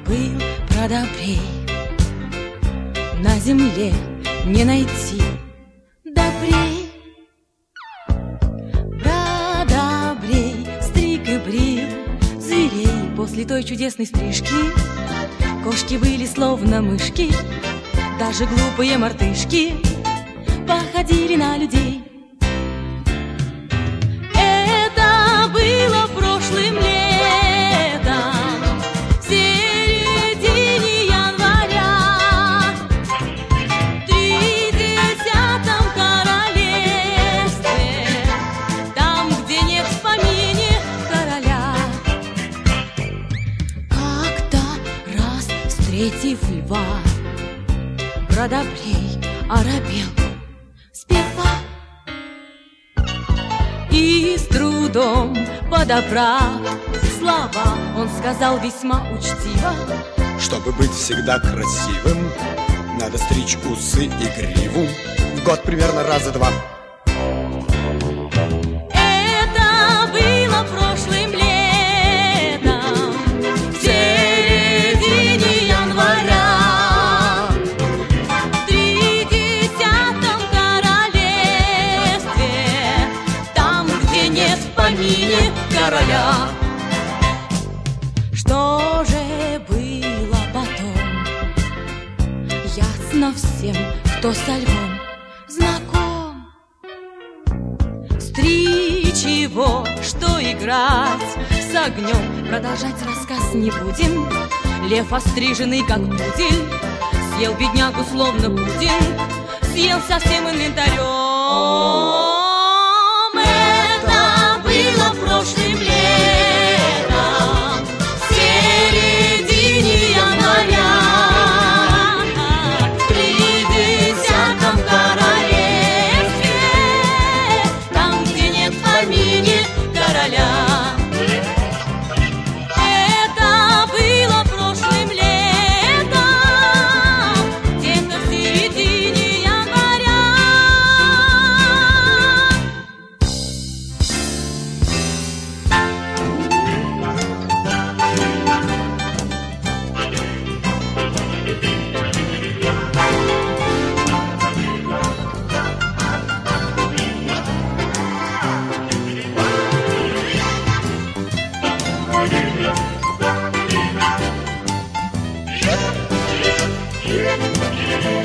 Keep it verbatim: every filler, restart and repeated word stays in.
был продобрей, на земле не найти добрей. Продобрей стриг и брил зверей. После той чудесной стрижки кошки были словно мышки, даже глупые мартышки походили на людей. Это было прошлым летом, в середине января, в тридесятом королевстве, там, где нет в помине короля. Как-то раз, встретив льва, продобрей оробел сперва и с трудом подобрав слова, он сказал весьма учтиво: чтобы быть всегда красивым, надо стричь усы и гриву в год примерно раза два. Это было прошлым летом, в середине января, помине короля. Что же было потом, ясно всем, кто со львом знаком. Стричь его, что играть с огнем, продолжать рассказ не будем. Лев, остриженный как пудель, съел беднягу словно пудинг, съел со всем инвентарем. Прошлым летом, в середине января, в тридесятом королевстве, там, где нет в помине короля. Это было прошлым летом, где-то в середине января. Yeah.